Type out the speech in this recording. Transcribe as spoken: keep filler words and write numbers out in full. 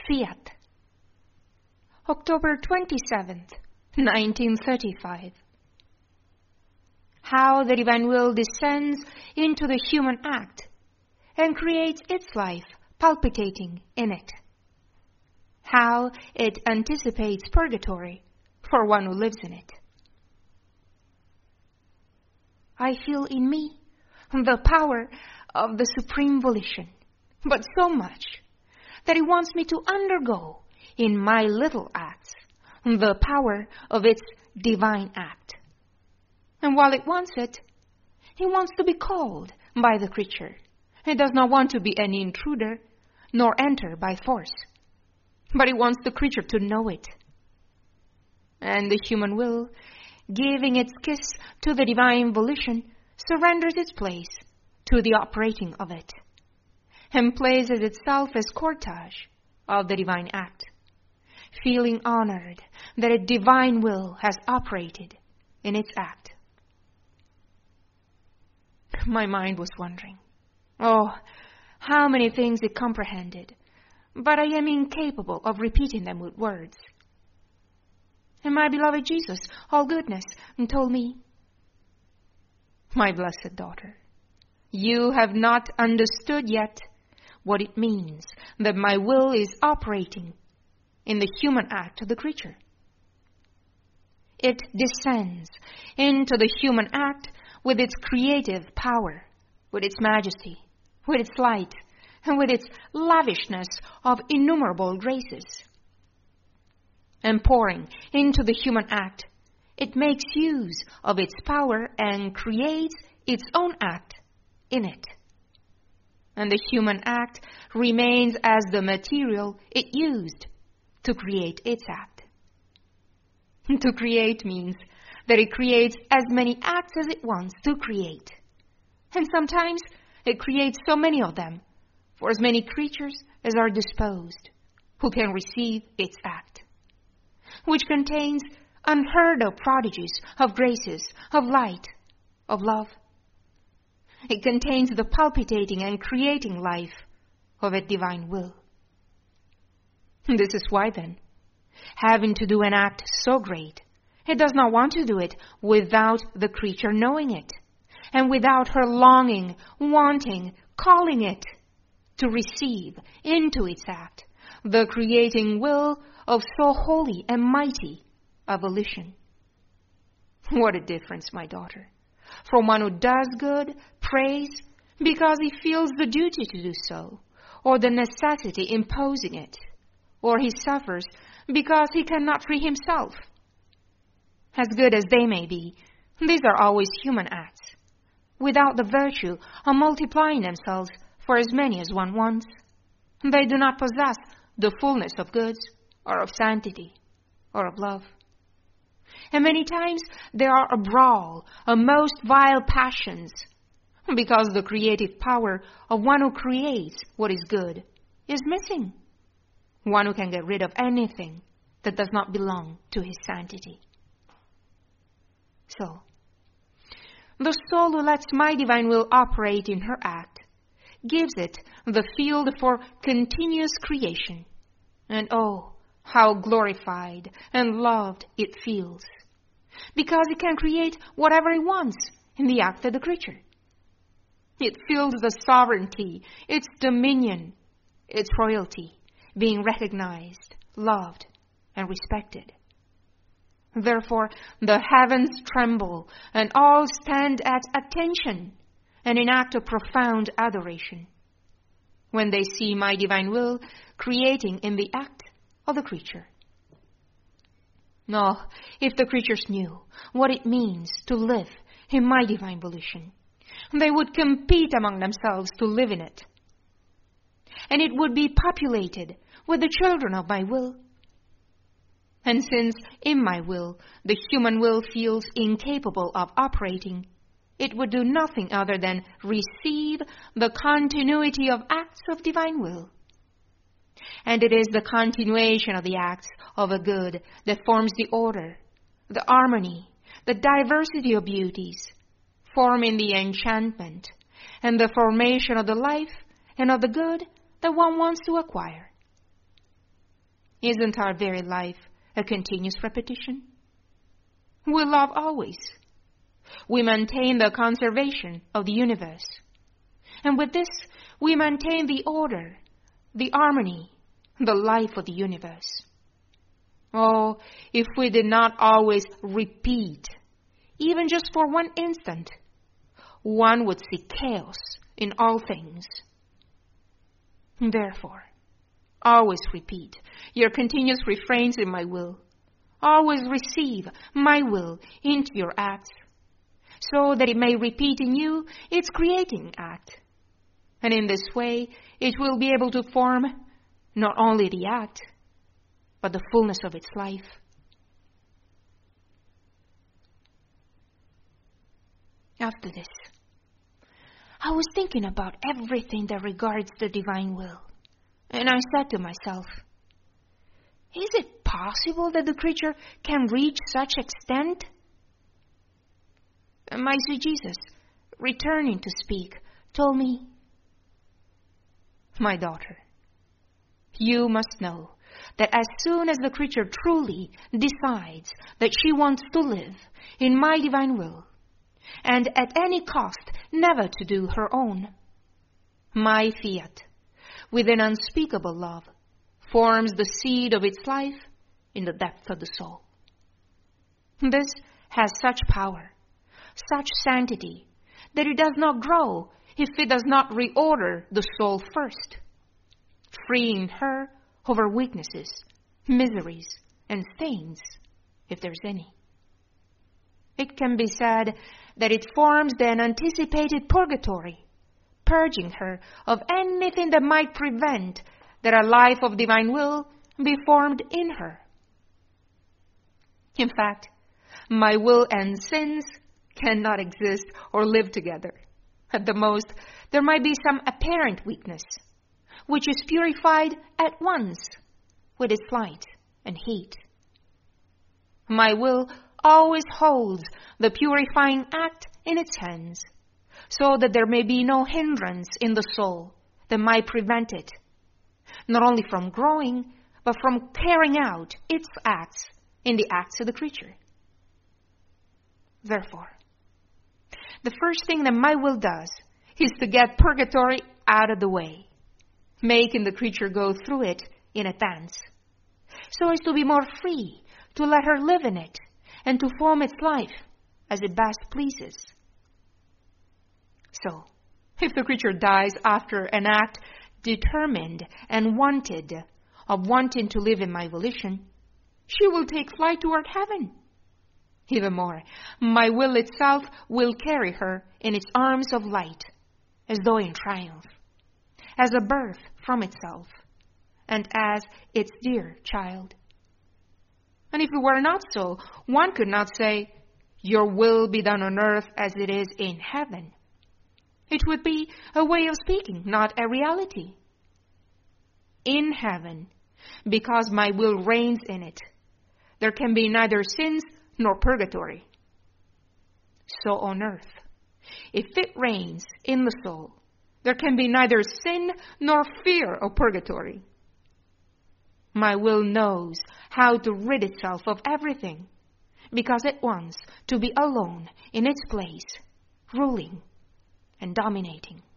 Fiat. October twenty-seventh, nineteen thirty-five. How the divine will descends into the human act and creates its life palpitating in it. How it anticipates purgatory for one who lives in it. I feel in me the power of the supreme volition, but so much that it wants me to undergo in my little acts the power of its divine act. And while it wants it, it wants to be called by the creature. It does not want to be any intruder, nor enter by force. But it wants the creature to know it. And the human will, giving its kiss to the divine volition, surrenders its place to the operating of it, and places itself as cortege of the divine act, feeling honored that a divine will has operated in its act. My mind was wondering, oh, how many things it comprehended, but I am incapable of repeating them with words. And my beloved Jesus, all goodness, told me, my blessed daughter, you have not understood yet what it means that my will is operating in the human act of the creature. It descends into the human act with its creative power, with its majesty, with its light, and with its lavishness of innumerable graces. And pouring into the human act, it makes use of its power and creates its own act in it. And the human act remains as the material it used to create its act. To create means that it creates as many acts as it wants to create. And sometimes it creates so many of them for as many creatures as are disposed who can receive its act, which contains unheard of prodigies of graces, of light, of love. It contains the palpitating and creating life of a divine will. This is why then, having to do an act so great, it does not want to do it without the creature knowing it, and without her longing, wanting, calling it to receive into its act the creating will of so holy and mighty a volition. What a difference, my daughter, from one who does good, prays, because he feels the duty to do so, or the necessity imposing it, or he suffers because he cannot free himself. As good as they may be, these are always human acts, without the virtue of multiplying themselves for as many as one wants. They do not possess the fullness of goods, or of sanctity, or of love. And many times there are a brawl of most vile passions, because the creative power of one who creates what is good is missing. One who can get rid of anything that does not belong to his sanctity. So, the soul who lets my divine will operate in her act gives it the field for continuous creation. And oh, how glorified and loved it feels, because it can create whatever it wants in the act of the creature. It feels the sovereignty, its dominion, its royalty being recognized, loved, and respected. Therefore, the heavens tremble, and all stand at attention and enact a profound adoration when they see my divine will creating in the act of the creature. No, if the creatures knew what it means to live in my divine volition, they would compete among themselves to live in it. And it would be populated with the children of my will. And since in my will the human will feels incapable of operating, it would do nothing other than receive the continuity of acts of divine will. And it is the continuation of the acts of a good that forms the order, the harmony, the diversity of beauties, forming the enchantment and the formation of the life and of the good that one wants to acquire. Isn't our very life a continuous repetition? We love always. We maintain the conservation of the universe. And with this, we maintain the order, the harmony, the life of the universe. Oh, if we did not always repeat, even just for one instant, one would see chaos in all things. Therefore, always repeat your continuous refrains in my will. Always receive my will into your acts, so that it may repeat in you its creating act. And in this way, it will be able to form not only the act, but the fullness of its life. After this, I was thinking about everything that regards the divine will, and I said to myself, is it possible that the creature can reach such extent? My sweet Jesus, returning to speak, told me, my daughter, you must know that as soon as the creature truly decides that she wants to live in my divine will, and at any cost never to do her own, my fiat, with an unspeakable love, forms the seed of its life in the depth of the soul. This has such power, such sanctity, that it does not grow if it does not reorder the soul first, freeing her of her weaknesses, miseries, and stains, if there's any. It can be said that it forms an anticipated purgatory, purging her of anything that might prevent that a life of divine will be formed in her. In fact, my will and sins cannot exist or live together. At the most, there might be some apparent weakness, which is purified at once with its light and heat. My will always holds the purifying act in its hands, so that there may be no hindrance in the soul that might prevent it, not only from growing, but from carrying out its acts in the acts of the creature. Therefore, the first thing that my will does is to get purgatory out of the way, making the creature go through it in advance, so as to be more free to let her live in it and to form its life as it best pleases. So, if the creature dies after an act determined and wanted of wanting to live in my volition, she will take flight toward heaven. Even more, my will itself will carry her in its arms of light, as though in triumph, as a birth from itself, and as its dear child. And if it were not so, one could not say, your will be done on earth as it is in heaven. It would be a way of speaking, not a reality. In heaven, because my will reigns in it, there can be neither sins nor purgatory. So on earth, if it reigns in the soul, there can be neither sin nor fear of purgatory. My will knows how to rid itself of everything, because it wants to be alone in its place, ruling and dominating.